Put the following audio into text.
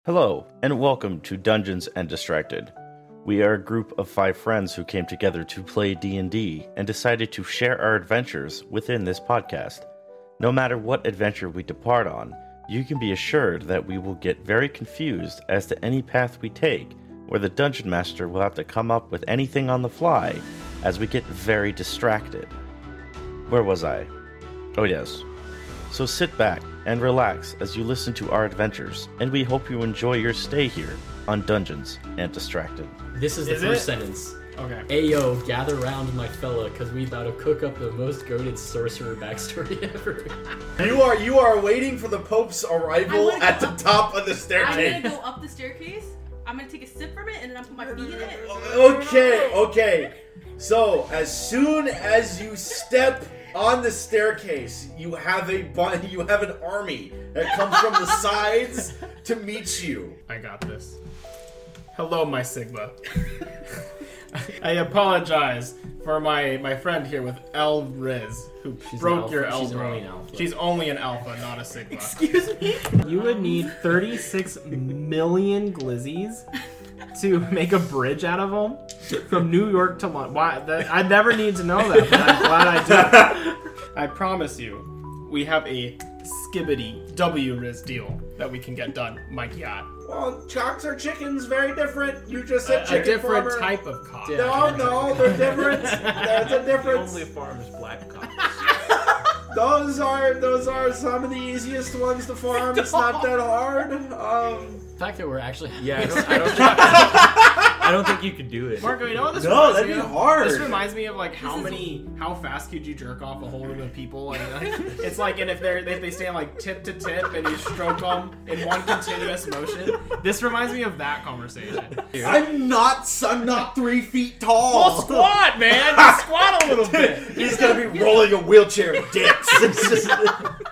Hello, and welcome to Dungeons & Distracted. We are a group of 5 friends who came together to play D&D and decided to share our adventures within this podcast. No matter what adventure we depart on, you can be assured that we will get very confused as to any path we take, where the Dungeon Master will have to come up with anything on the fly as we get very distracted. Where was I? Oh yes. So sit back and relax as you listen to our adventures, and we hope you enjoy your stay here on Dungeons & Distracted. This is the first sentence. Okay. Ayo, gather round, my fella, because we about to cook up the most goated sorcerer backstory ever. You are waiting for the Pope's arrival at the top of the staircase. I'm gonna go up the staircase. I'm gonna take a sip from it and then I'm gonna put my feet in it. Okay. So as soon as you step on the staircase, you have an army that comes from the sides to meet you. I got this. Hello, my Sigma. I apologize for my friend here with El Riz, who broke your elbow. She's only an alpha, not a Sigma. Excuse me? You would need 36 million glizzies to make a bridge out of them from New York to London. I never need to know that, but I'm glad I do. I promise you, we have a skibbity W-Riz deal that we can get done, my god. Well, cocks are chickens, very different. You just said chicken a different farmer. type of cock. No, they're different. There's a difference. Only farms black cocks. Those are some of the easiest ones to farm. It's not that hard. The fact that we're actually... Yeah, I don't think you could do it. Marco, you know what this No, reminds that'd me be of? hard. This reminds me of like how fast could you jerk off a whole room of people? And it's like, and if they stand like tip to tip and you stroke them in one continuous motion. This reminds me of that conversation. I'm not 3 feet tall. Well, squat, man. Just squat a little bit. He's gonna be rolling a wheelchair dance. It's just...